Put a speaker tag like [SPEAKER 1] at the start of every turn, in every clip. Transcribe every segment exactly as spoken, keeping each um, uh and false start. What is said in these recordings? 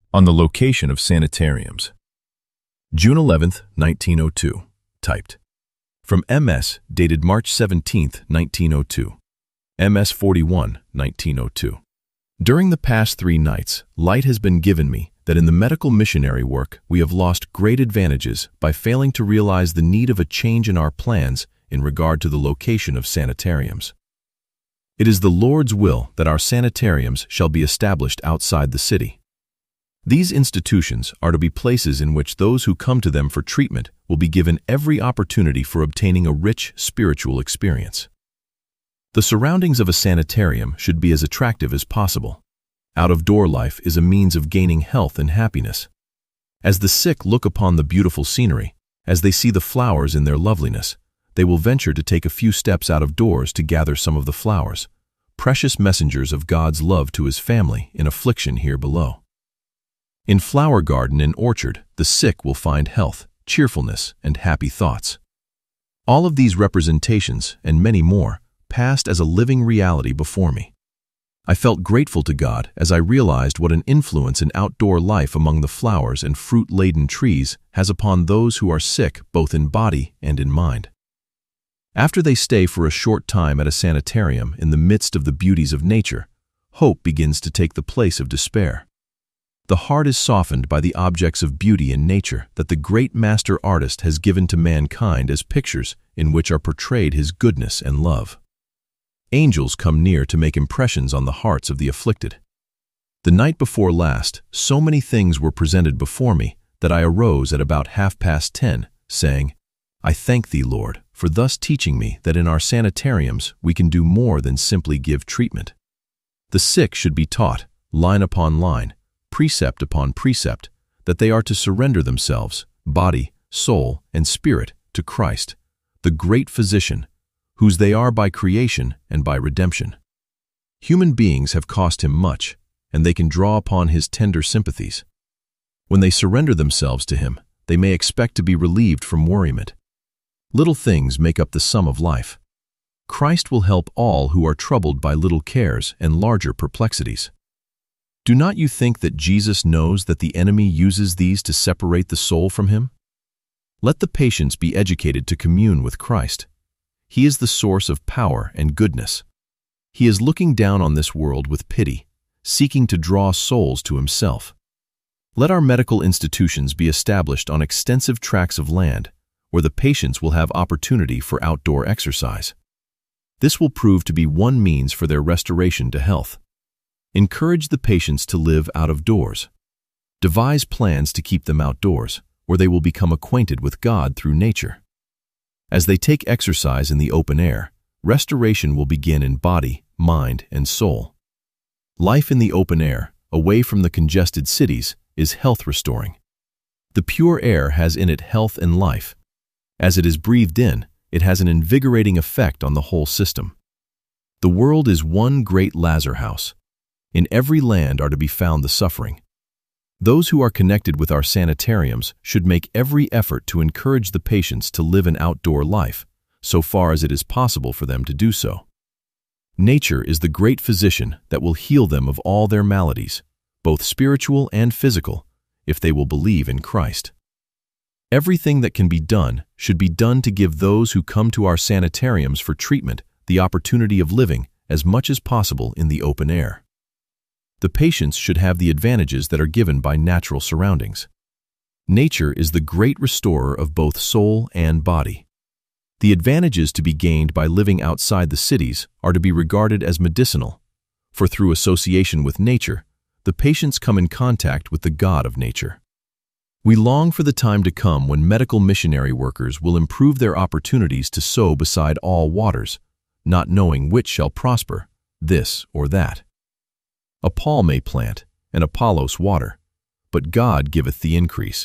[SPEAKER 1] on the location of sanitariums. June eleventh, nineteen oh two. Typed. From M S, dated March seventeenth, nineteen oh two. M S forty-one, nineteen oh two. During the past three nights, light has been given me that in the medical missionary work we have lost great advantages by failing to realize the need of a change in our plans in regard to the location of sanitariums. It is the Lord's will that our sanitariums shall be established outside the city. These institutions are to be places in which those who come to them for treatment will be given every opportunity for obtaining a rich spiritual experience. The surroundings of a sanitarium should be as attractive as possible. Out-of-door life is a means of gaining health and happiness. As the sick look upon the beautiful scenery, as they see the flowers in their loveliness, they will venture to take a few steps out of doors to gather some of the flowers, precious messengers of God's love to His family in affliction here below. In flower garden and orchard, the sick will find health, cheerfulness, and happy thoughts. All of these representations, and many more, passed as a living reality before me. I felt grateful to God as I realized what an influence an outdoor life among the flowers and fruit-laden trees has upon those who are sick both in body and in mind. After they stay for a short time at a sanitarium in the midst of the beauties of nature, hope begins to take the place of despair. The heart is softened by the objects of beauty in nature that the great master artist has given to mankind as pictures in which are portrayed His goodness and love. Angels come near to make impressions on the hearts of the afflicted. The night before last, so many things were presented before me that I arose at about half past ten, saying, I thank Thee, Lord, for thus teaching me that in our sanitariums we can do more than simply give treatment. The sick should be taught, line upon line, precept upon precept, that they are to surrender themselves, body, soul, and spirit, to Christ, the great physician, whose they are by creation and by redemption. Human beings have cost Him much, and they can draw upon His tender sympathies. When they surrender themselves to Him, they may expect to be relieved from worriment. Little things make up the sum of life. Christ will help all who are troubled by little cares and larger perplexities. Do not you think that Jesus knows that the enemy uses these to separate the soul from Him? Let the patients be educated to commune with Christ. He is the source of power and goodness. He is looking down on this world with pity, seeking to draw souls to Himself. Let our medical institutions be established on extensive tracts of land, where the patients will have opportunity for outdoor exercise. This will prove to be one means for their restoration to health. Encourage the patients to live out of doors. Devise plans to keep them outdoors, where they will become acquainted with God through nature. As they take exercise in the open air, restoration will begin in body, mind, and soul. Life in the open air, away from the congested cities, is health restoring. The pure air has in it health and life. As it is breathed in, it has an invigorating effect on the whole system. The world is one great lazar house. In every land are to be found the suffering. Those who are connected with our sanitariums should make every effort to encourage the patients to live an outdoor life, so far as it is possible for them to do so. Nature is the great physician that will heal them of all their maladies, both spiritual and physical, if they will believe in Christ. Everything that can be done should be done to give those who come to our sanitariums for treatment the opportunity of living as much as possible in the open air. The patients should have the advantages that are given by natural surroundings. Nature is the great restorer of both soul and body. The advantages to be gained by living outside the cities are to be regarded as medicinal, for through association with nature, the patients come in contact with the God of nature. We long for the time to come when medical missionary workers will improve their opportunities to sow beside all waters, not knowing which shall prosper, this or that. A Paul may plant, and Apollos water, but God giveth the increase.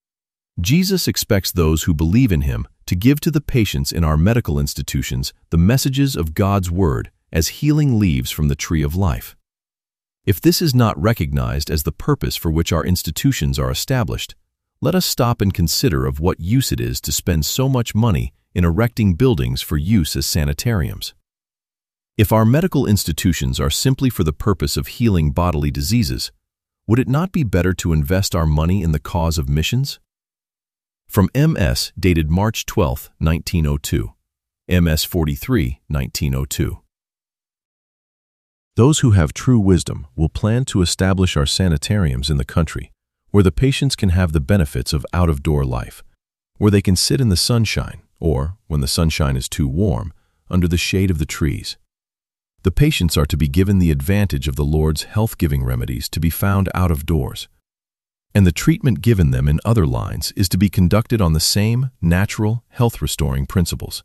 [SPEAKER 1] Jesus expects those who believe in Him to give to the patients in our medical institutions the messages of God's Word as healing leaves from the tree of life. If this is not recognized as the purpose for which our institutions are established, let us stop and consider of what use it is to spend so much money in erecting buildings for use as sanitariums. If our medical institutions are simply for the purpose of healing bodily diseases, Would it not be better to invest our money in the cause of missions? From M S dated March twelfth, nineteen oh two, M S forty-three, nineteen oh two. Those who have true wisdom will plan to establish our sanitariums in the country, where the patients can have the benefits of out-of-door life, where they can sit in the sunshine, or, when the sunshine is too warm, under the shade of the trees. The patients are to be given the advantage of the Lord's health-giving remedies to be found out of doors, and the treatment given them in other lines is to be conducted on the same natural, health-restoring principles.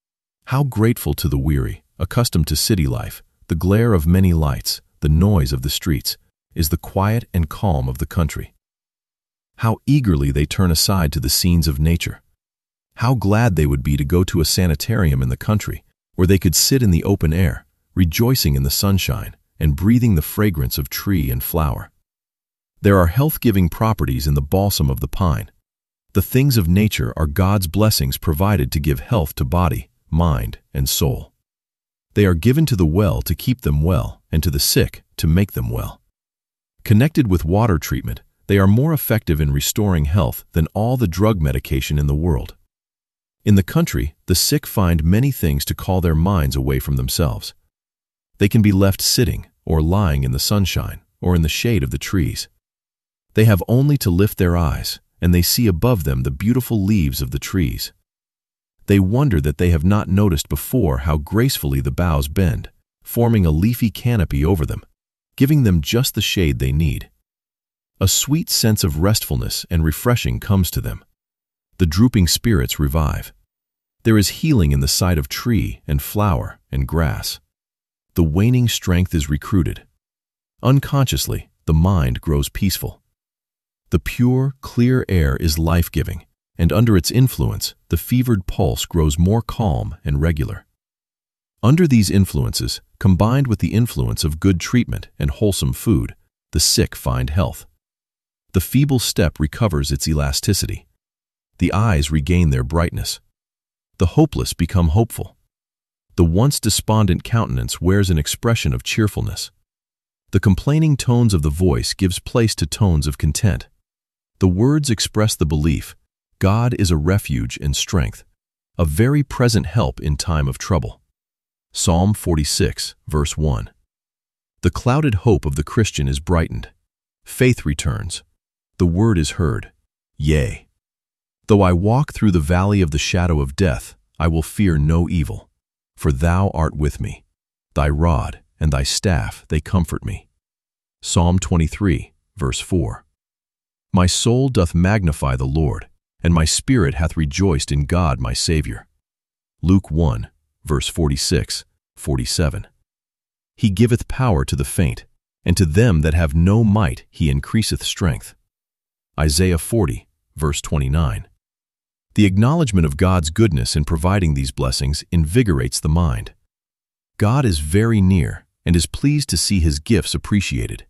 [SPEAKER 1] How grateful to the weary, accustomed to city life, the glare of many lights, the noise of the streets, is the quiet and calm of the country. How eagerly they turn aside to the scenes of nature. How glad they would be to go to a sanitarium in the country, where they could sit in the open air, rejoicing in the sunshine and breathing the fragrance of tree and flower. There are health-giving properties in the balsam of the pine. The things of nature are God's blessings provided to give health to body, mind, and soul. They are given to the well to keep them well, and to the sick to make them well. Connected with water treatment, they are more effective in restoring health than all the drug medication in the world. In the country, the sick find many things to call their minds away from themselves. They can be left sitting or lying in the sunshine or in the shade of the trees. They have only to lift their eyes, and they see above them the beautiful leaves of the trees. They wonder that they have not noticed before how gracefully the boughs bend, forming a leafy canopy over them, giving them just the shade they need. A sweet sense of restfulness and refreshing comes to them. The drooping spirits revive. There is healing in the sight of tree and flower and grass. The waning strength is recruited. Unconsciously, the mind grows peaceful. The pure, clear air is life-giving, and under its influence, the fevered pulse grows more calm and regular. Under these influences, combined with the influence of good treatment and wholesome food, the sick find health. The feeble step recovers its elasticity. The eyes regain their brightness. The hopeless become hopeful. The once despondent countenance wears an expression of cheerfulness. The complaining tones of the voice gives place to tones of content. The words express the belief, God is a refuge and strength, a very present help in time of trouble. Psalm forty-six, verse one. The clouded hope of the Christian is brightened. Faith returns. The word is heard, yea. Though I walk through the valley of the shadow of death, I will fear no evil. For thou art with me. Thy rod and thy staff, they comfort me. Psalm twenty-three, verse four. My soul doth magnify the Lord, and my spirit hath rejoiced in God my Savior. Luke one, verse forty-six, forty-seven. He giveth power to the faint, and to them that have no might he increaseth strength. Isaiah forty, verse twenty-nine. The acknowledgement of God's goodness in providing these blessings invigorates the mind. God is very near and is pleased to see his gifts appreciated.